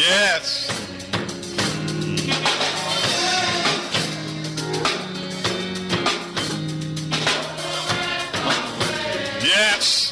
Yes. Yes.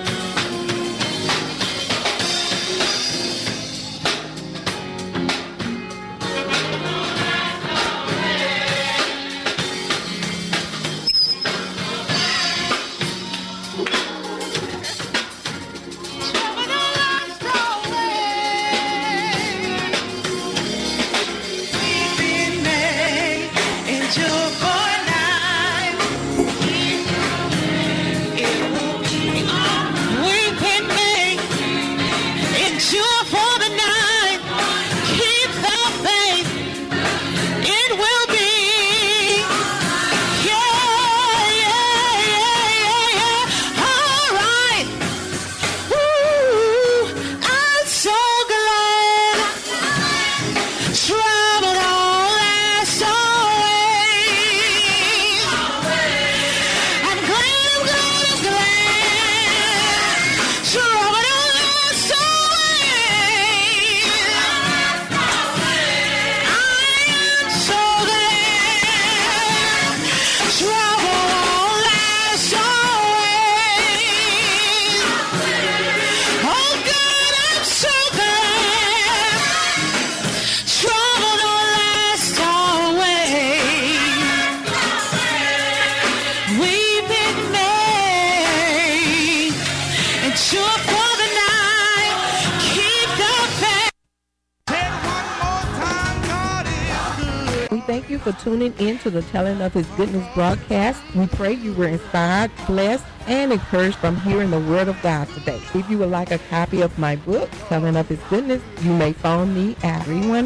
Thank you for tuning in to the Telling of His Goodness broadcast. We pray you were inspired, blessed, and encouraged from hearing the Word of God today. If you would like a copy of my book, Telling of His Goodness, you may phone me at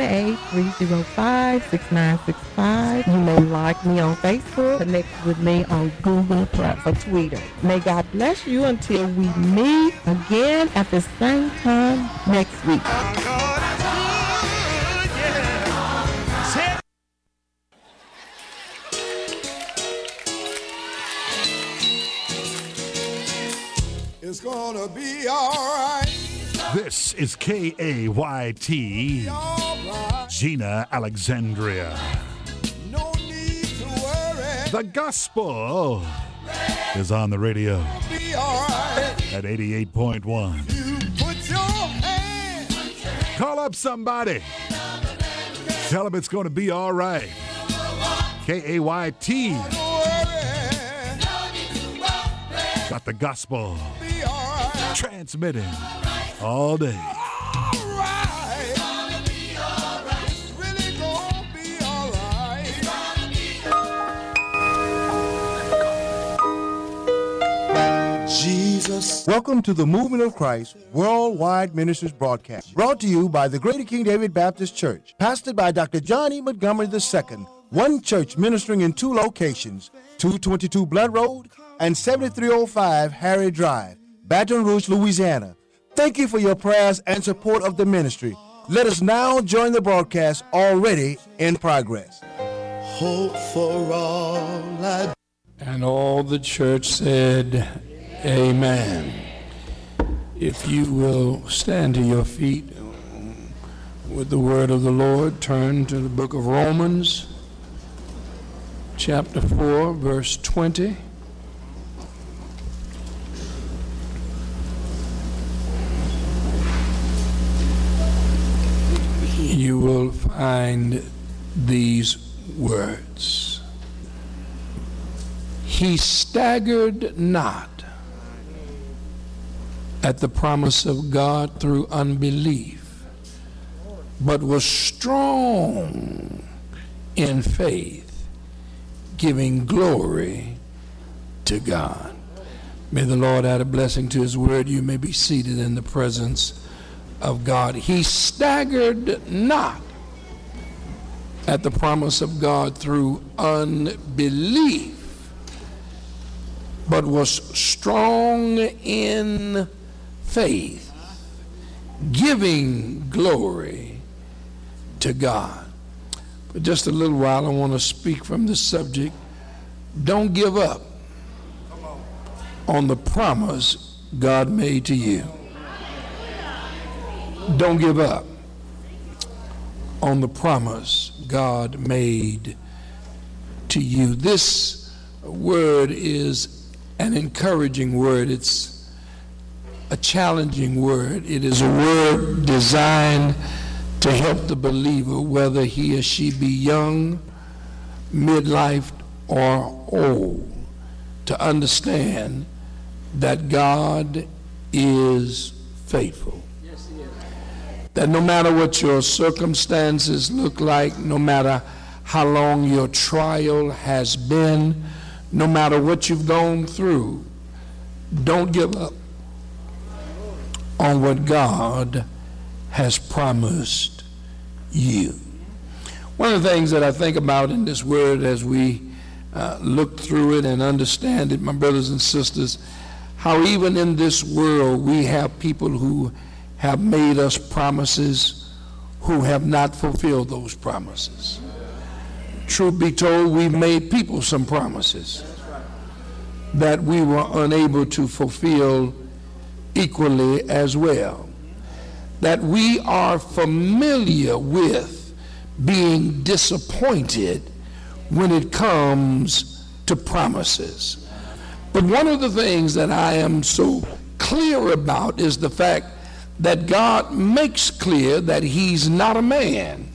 318-305-6965. You may like me on Facebook, connect with me on Google Plus or Twitter. May God bless you until we meet again at the same time next week. It's gonna be all right. This is KAYT, Right. Gina Alexandria. No need to worry. The gospel is on the radio Be all right. at 88.1. You put your hand. Call up somebody. Tell them it's going to be all right. KAYT Don't worry. got the gospel Be all right. transmitting all day. All right. It's really gonna be all right. Jesus. Welcome to the Movement of Christ Worldwide Ministries broadcast, brought to you by the Greater King David Baptist Church, pastored by Dr. John E. Montgomery II, one church ministering in two locations, 222 Blood Road and 7305 Harry Drive, Baton Rouge, Louisiana. Thank you for your prayers and support of the ministry. Let us now join the broadcast already in progress. Hope for all I. And all the church said, amen. If you will stand to your feet with the word of the Lord, turn to the book of Romans, chapter 4, verse 20. You will find these words. He staggered not at the promise of God through unbelief, but was strong in faith, giving glory to God. May the Lord add a blessing to his word. You may be seated in the presence of God. He staggered not at the promise of God through unbelief, but was strong in faith, giving glory to God. For just a little while, I want to speak from the subject, don't give up on the promise God made to you. Don't give up on the promise God made to you. This word is an encouraging word. It's a challenging word. It is a word designed to help the believer, whether he or she be young, midlife, or old, to understand that God is faithful. Yes, He is. That no matter what your circumstances look like, no matter how long your trial has been, no matter what you've gone through, don't give up on what God has promised you. One of the things that I think about in this word as we look through it and understand it, my brothers and sisters, how even in this world we have people who have made us promises who have not fulfilled those promises. Truth be told, we've made people some promises that we were unable to fulfill equally as well. That we are familiar with being disappointed when it comes to promises. But one of the things that I am so clear about is the fact that God makes clear that He's not a man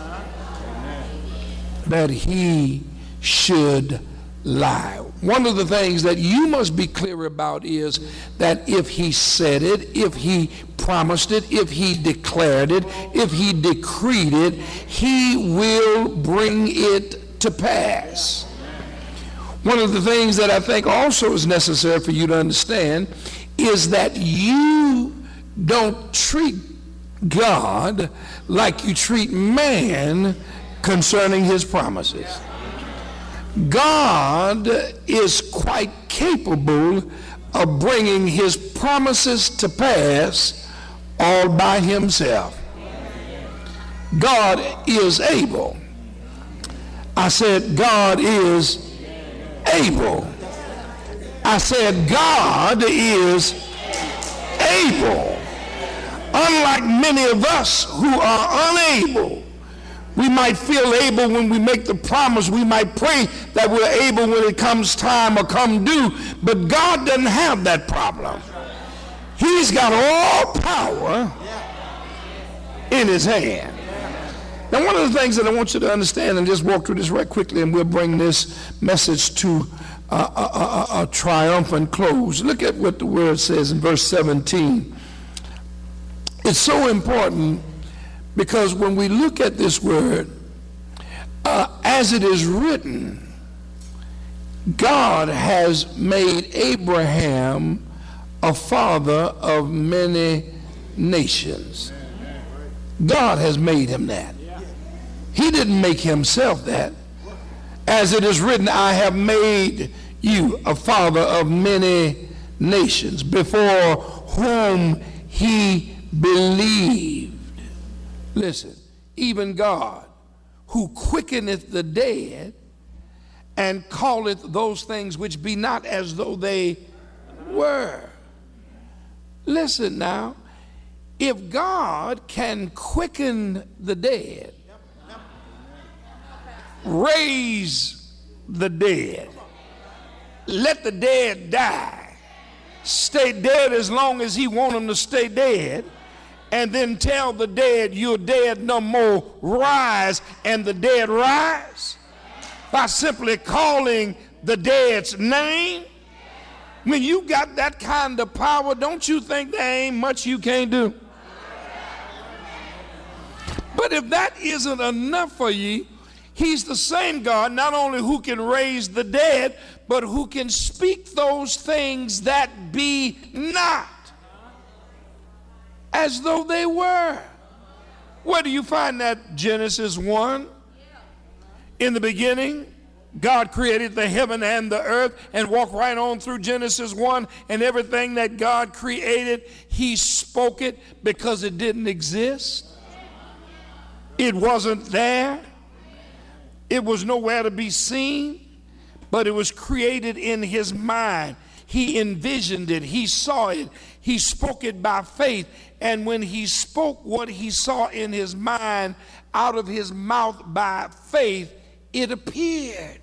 that He should lie. One of the things that you must be clear about is that if He said it, if He promised it, if He declared it, if He decreed it, He will bring it to pass. One of the things that I think also is necessary for you to understand is that you don't treat God like you treat man concerning His promises. God is quite capable of bringing His promises to pass all by Himself. God is able. I said, God is able. I said, God is able. Unlike many of us who are unable, we might feel able when we make the promise. We might pray that we're able when it comes time or come due. But God doesn't have that problem. He's got all power in His hand. Now, one of the things that I want you to understand, and just walk through this right quickly, and we'll bring this message to a triumphant close. Look at what the word says in verse 17. It's so important because when we look at this word, as it is written, God has made Abraham a father of many nations. God has made him that. He didn't make himself that. As it is written, I have made you a father of many nations, before whom He believed. Listen, even God, who quickeneth the dead, and calleth those things which be not as though they were. Listen now, if God can quicken the dead, raise the dead, let the dead die, stay dead as long as He wants them to stay dead, and then tell the dead, you're dead no more, rise, and the dead rise by simply calling the dead's name. When you got that kind of power, don't you think there ain't much you can't do? But if that isn't enough for you, He's the same God, not only who can raise the dead, but who can speak those things that be not as though they were. Where do you find that? Genesis 1. In the beginning, God created the heaven and the earth, and walk right on through Genesis 1, and everything that God created, He spoke it because it didn't exist. It wasn't there. It was nowhere to be seen, but it was created in His mind. he envisioned it, he saw it, he spoke it by faith. And when he spoke what he saw in his mind out of his mouth by faith, it appeared.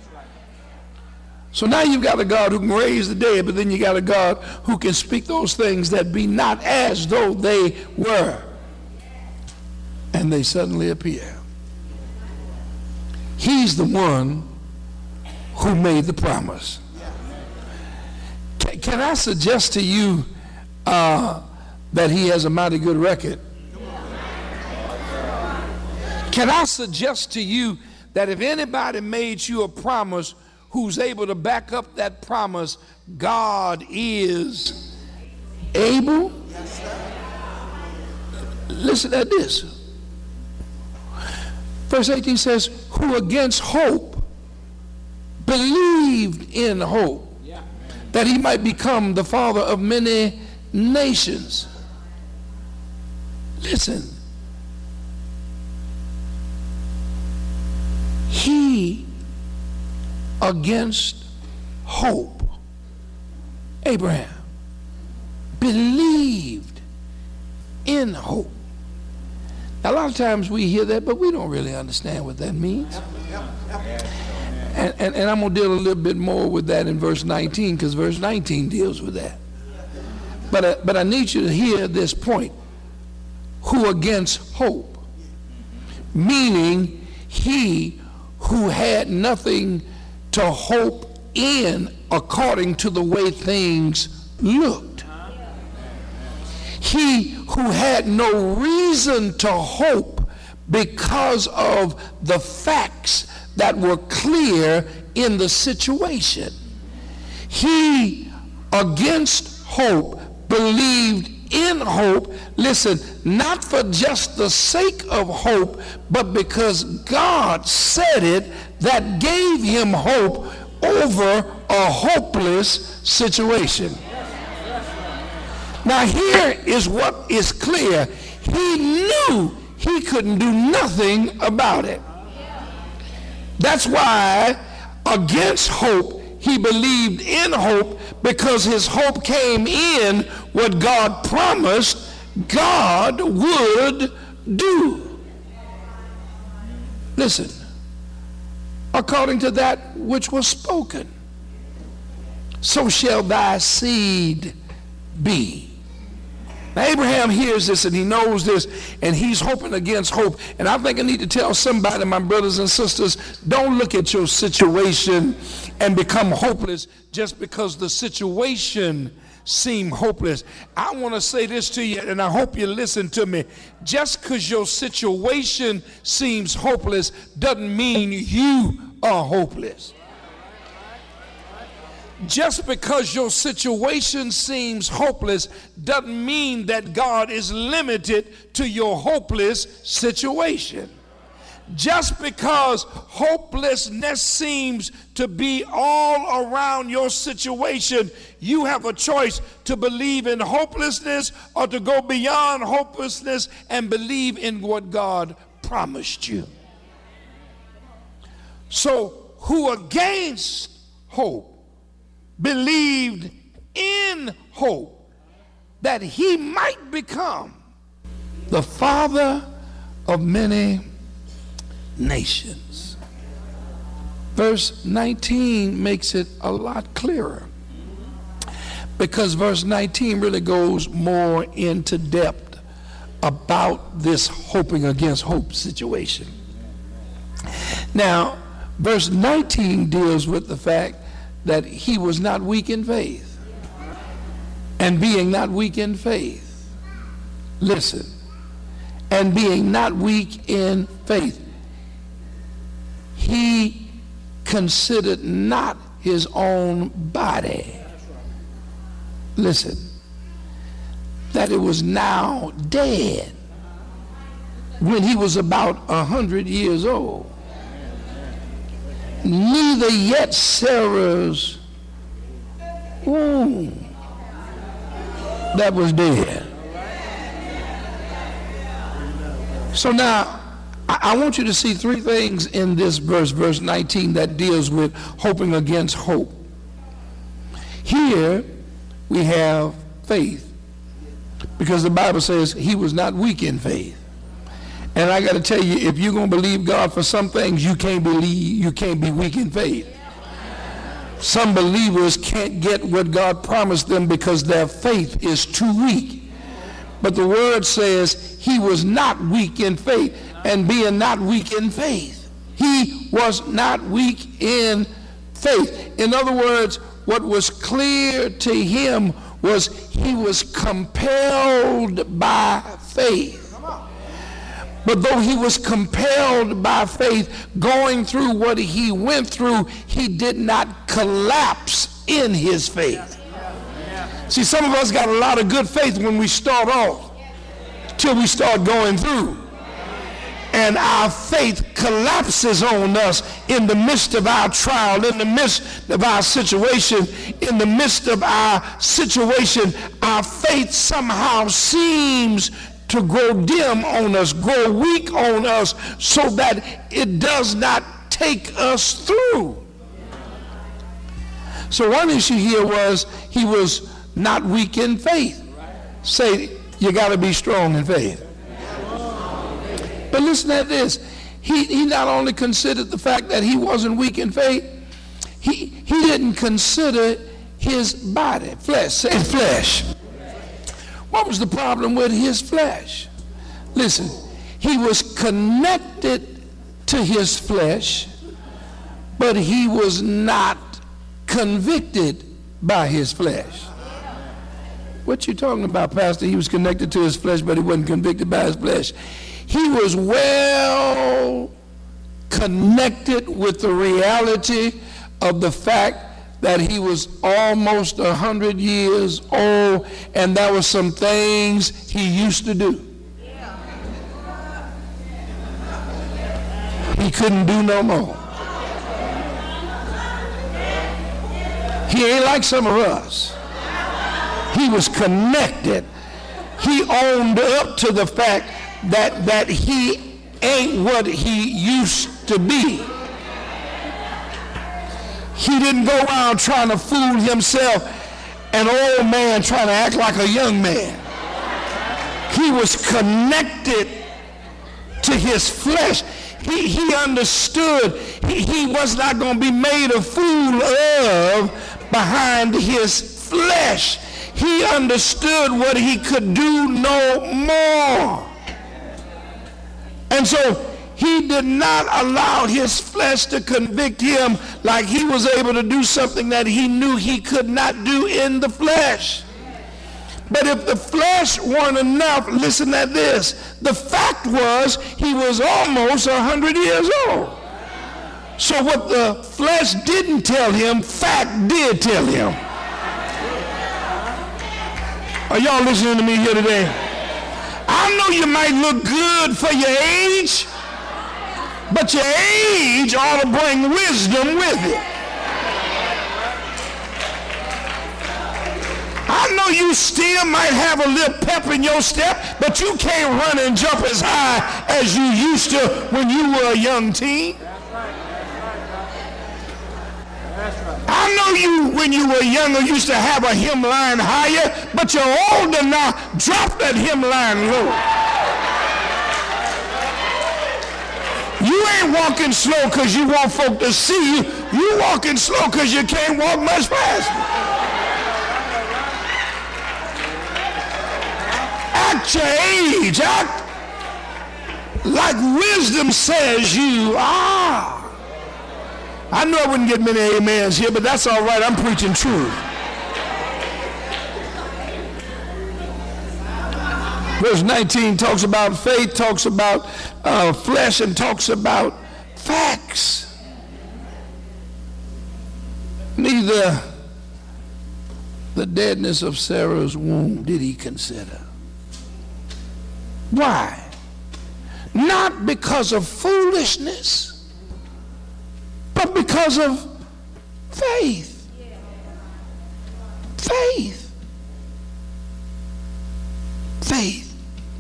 So now you've got a God who can raise the dead, but then you got a God who can speak those things that be not as though they were. And they suddenly appear. He's the one who made the promise. Can I suggest to you that he has a mighty good record? Can I suggest to you that if anybody made you a promise who's able to back up that promise, God is able? Listen at this. Verse 18 says, who against hope believed in hope, that he might become the father of many nations. Listen. He against hope, Abraham, believed in hope. Now, a lot of times we hear that, but we don't really understand what that means. And I'm going to deal a little bit more with that in verse 19, because verse 19 deals with that. But I need you to hear this point. Who against hope, meaning he who had nothing to hope in according to the way things looked. He who had no reason to hope because of the facts that were clear in the situation. He against hope believed in hope, listen, not for just the sake of hope, but because God said it, that gave him hope over a hopeless situation. Now here is what is clear. He knew he couldn't do nothing about it. That's why against hope, he believed in hope, because his hope came in what God promised God would do. Listen, according to that which was spoken, so shall thy seed be. Now, Abraham hears this and he knows this, and he's hoping against hope. And I think I need to tell somebody, my brothers and sisters, don't look at your situation and become hopeless just because the situation seems hopeless. I want to say this to you, and I hope you listen to me. Just because your situation seems hopeless doesn't mean you are hopeless. Just because your situation seems hopeless doesn't mean that God is limited to your hopeless situation. Just because hopelessness seems to be all around your situation, you have a choice to believe in hopelessness or to go beyond hopelessness and believe in what God promised you. So, who against hope believed in hope, that he might become the father of many nations. Verse 19 makes it a lot clearer, because verse 19 really goes more into depth about this hoping against hope situation. Now, verse 19 deals with the fact that he was not weak in faith. And being not weak in faith, listen, and being not weak in faith, he considered not his own body, listen, that it was now dead when he was about 100 years old. Neither yet Sarah's womb that was dead. So now, I want you to see three things in this verse, verse 19, that deals with hoping against hope. Here we have faith, because the Bible says he was not weak in faith. And I got to tell you, if you're going to believe God for some things, you can't be weak in faith. Some believers can't get what God promised them because their faith is too weak. But the word says he was not weak in faith, and being not weak in faith, he was not weak in faith. In other words, what was clear to him was he was compelled by faith. But though he was compelled by faith, going through what he went through, he did not collapse in his faith. See, some of us got a lot of good faith when we start off, till we start going through. And our faith collapses on us in the midst of our trial, in the midst of our situation. In the midst of our situation, our faith somehow seems to grow dim on us, grow weak on us, so that it does not take us through. So one issue here was he was not weak in faith. Say, you got to be strong in faith. But listen at this. He not only considered the fact that he wasn't weak in faith, he didn't consider his body, flesh. Say flesh. What was the problem with his flesh? Listen, he was connected to his flesh, but he was not convicted by his flesh. What you talking about, Pastor? He was connected to his flesh, but he wasn't convicted by his flesh. He was well connected with the reality of the fact that he was almost 100 years old, and there were some things he used to do he couldn't do no more. He ain't like some of us. He was connected. He owned up to the fact that he ain't what he used to be. He didn't go around trying to fool himself, an old man trying to act like a young man. He was connected to his flesh. He understood he was not going to be made a fool of behind his flesh. He understood what he could do no more. And so he did not allow his flesh to convict him like he was able to do something that he knew he could not do in the flesh. But if the flesh weren't enough, listen at this. The fact was he was almost 100 years old. So what the flesh didn't tell him, fact did tell him. Are y'all listening to me here today? I know you might look good for your age, but your age ought to bring wisdom with it. I know you still might have a little pep in your step, but you can't run and jump as high as you used to when you were a young teen. I know you, when you were younger, used to have a hemline higher, but you're older now. Drop that hemline low. You ain't walking slow because you want folk to see you. You walking slow because you can't walk much faster. At your age, act like wisdom says you are. I know I wouldn't get many amens here, but that's all right. I'm preaching truth. Verse 19 talks about faith, talks about flesh, and talks about facts. Neither the deadness of Sarah's womb did he consider. Why? Not because of foolishness, but because of faith. Faith. Faith.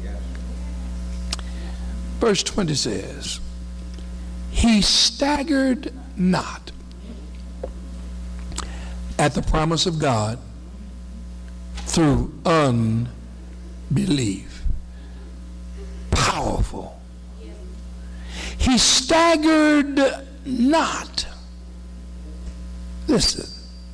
Verse 20 says, he staggered not, at the promise of God through unbelief. Powerful. He staggered not. Listen.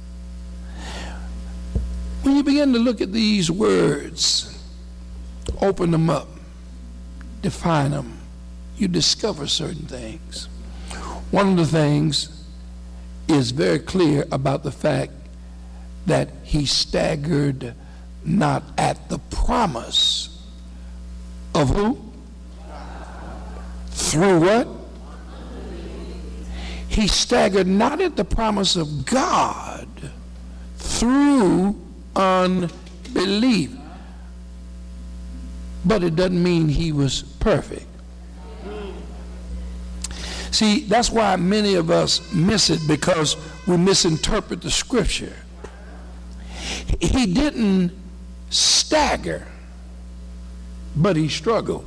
When you begin to look at these words, open them up, define them, you discover certain things. One of the things is very clear about the fact that he staggered not at the promise of who? Through what? He staggered not at the promise of God through unbelief. But it doesn't mean he was perfect. See, that's why many of us miss it, because we misinterpret the scripture. He didn't stagger, but he struggled.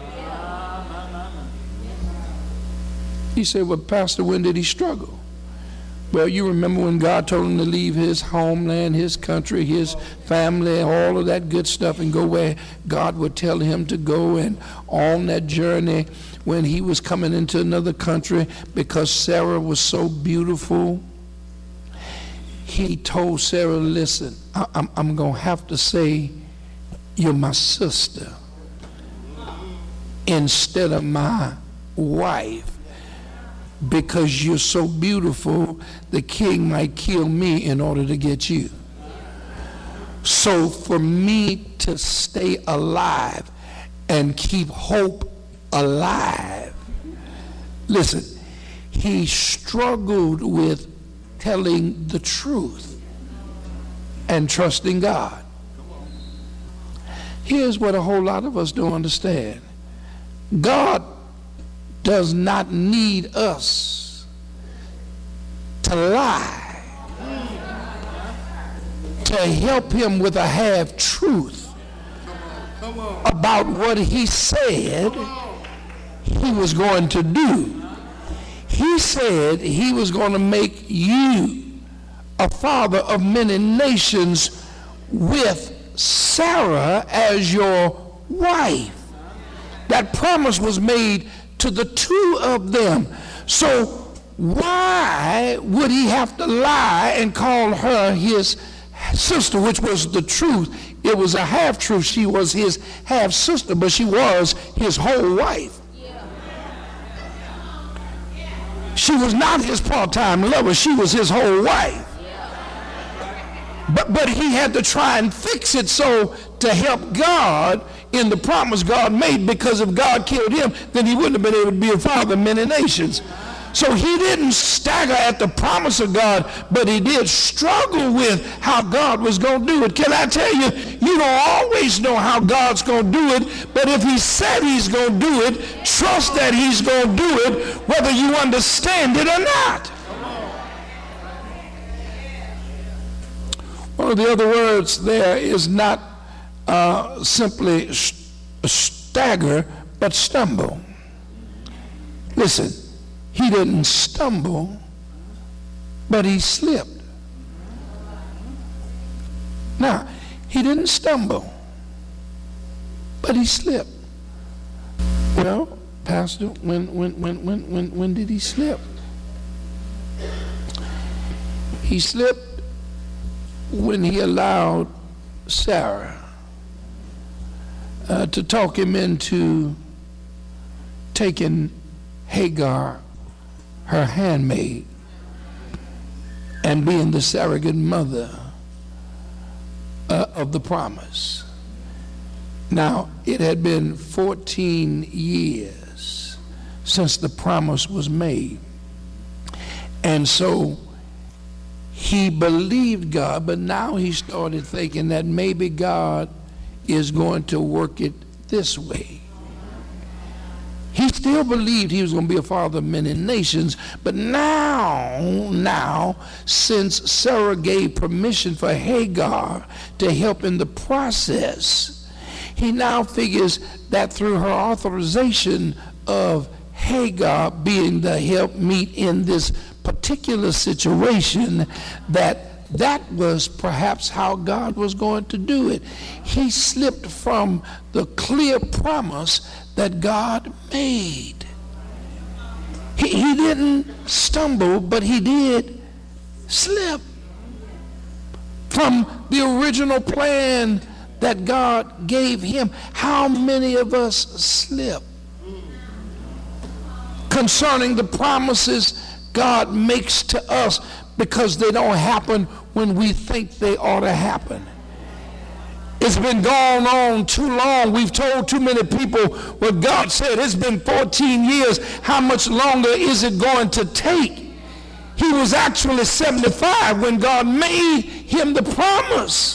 He said, well, Pastor, when did he struggle? Well, you remember when God told him to leave his homeland, his country, his family, all of that good stuff, and go where God would tell him to go. And on that journey, when he was coming into another country, because Sarah was so beautiful, he told Sarah, listen, I'm going to have to say you're my sister instead of my wife. Because you're so beautiful, the king might kill me in order to get you. So for me to stay alive and keep hope alive, listen, he struggled with telling the truth and trusting God. Here's what a whole lot of us don't understand. God does not need us to lie to help him with a half-truth about what he said he was going to do. He said he was going to make you a father of many nations with Sarah as your wife. That promise was made to the two of them. So why would he have to lie and call her his sister, which was the truth? It was a half-truth. She was his half-sister, but she was his whole wife. She was not his part-time lover. She was his whole wife. But he had to try and fix it so to help God in the promise God made, because if God killed him, then he wouldn't have been able to be a father of many nations. So he didn't stagger at the promise of God, but he did struggle with how God was going to do it. Can I tell you, you don't always know how God's going to do it, but if he said he's going to do it, trust that he's going to do it, whether you understand it or not. One of the other words there is not simply stagger, but stumble. Listen, he didn't stumble, but he slipped. Now, he didn't stumble, but he slipped. Well, Pastor, when did he slip? He slipped when he allowed Sarah to talk him into taking Hagar, her handmaid, and being the surrogate mother of the promise. Now, it had been 14 years since the promise was made. And so he believed God, but now he started thinking that maybe God is going to work it this way. He still believed he was going to be a father of many nations, but now, since Sarah gave permission for Hagar to help in the process, he now figures that through her authorization of Hagar being the helpmeet in this particular situation, that that was perhaps how God was going to do it. He slipped from the clear promise that God made. He didn't stumble, but he did slip from the original plan that God gave him. How many of us slip concerning the promises God makes to us because they don't happen when we think they ought to happen? It's been going on too long. We've told too many people what God said. It's been 14 years. How much longer is it going to take? He was actually 75 when God made him the promise.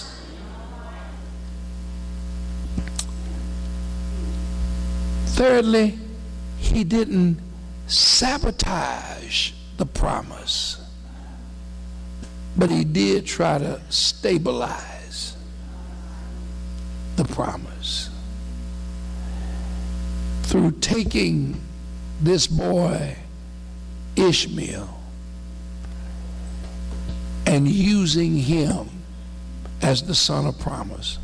Thirdly, he didn't sabotage the promise, but he did try to stabilize the promise through taking this boy Ishmael and using him as the son of promise.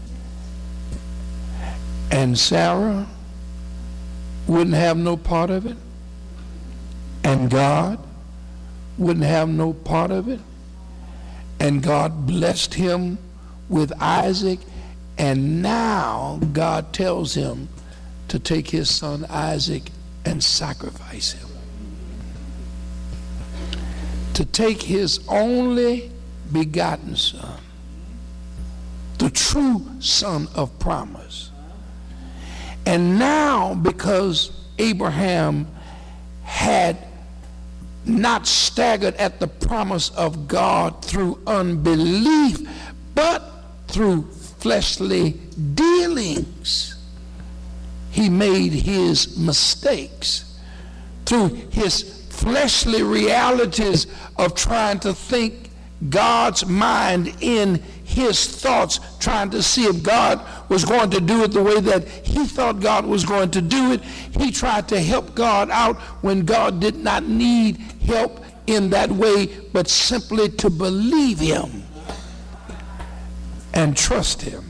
And Sarah wouldn't have no part of it, and God wouldn't have no part of it, and God blessed him with Isaac, and now God tells him to take his son Isaac and sacrifice him. To take his only begotten son, the true son of promise. And now, because Abraham had not staggered at the promise of God through unbelief, but through fleshly dealings, he made his mistakes through his fleshly realities of trying to think God's mind in his thoughts, trying to see if God was going to do it the way that he thought God was going to do it. He tried to help God out when God did not need help in that way, but simply to believe him and trust him.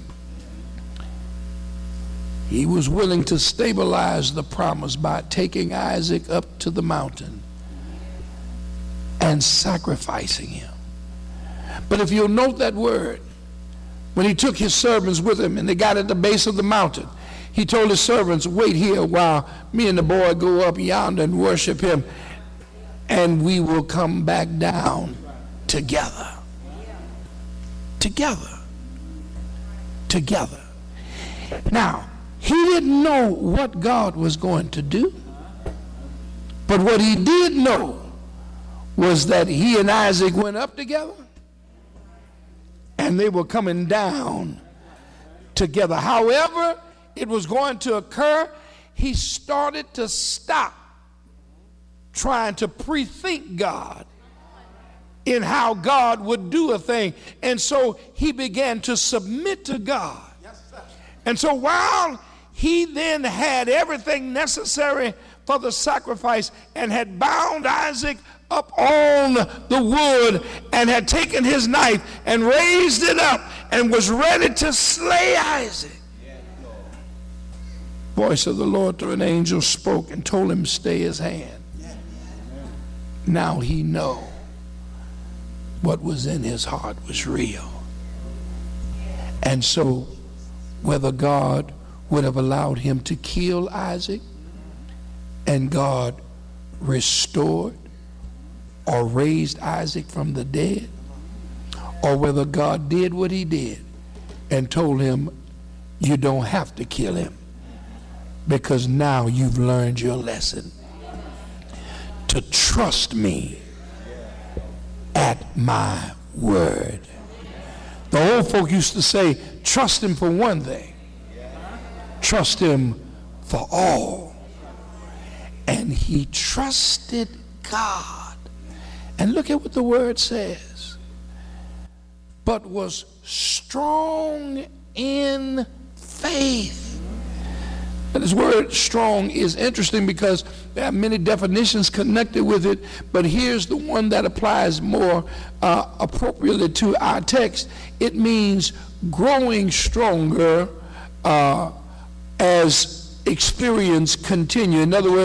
He was willing to stabilize the promise by taking Isaac up to the mountain and sacrificing him. But if you'll note that word, when he took his servants with him and they got at the base of the mountain, he told his servants, wait here while me and the boy go up yonder and worship him, and we will come back down together. Together. Together. Now, he didn't know what God was going to do, but what he did know was that he and Isaac went up together and they were coming down together. However it was going to occur, he started to stop trying to pre-think God in how God would do a thing. And so he began to submit to God. And so while he then had everything necessary for the sacrifice and had bound Isaac up on the wood and had taken his knife and raised it up and was ready to slay Isaac, voice of the Lord through an angel spoke and told him, stay his hand. Now he know what was in his heart was real. And so whether God would have allowed him to kill Isaac and God restored or raised Isaac from the dead, or whether God did what he did and told him, you don't have to kill him because now you've learned your lesson to trust me at my word. The old folk used to say, trust him for one thing, trust him for all. And he trusted God. And look at what the word says. But was strong in faith. And this word strong is interesting because there are many definitions connected with it, but here's the one that applies more appropriately to our text. It means growing stronger as experience continue. In other words,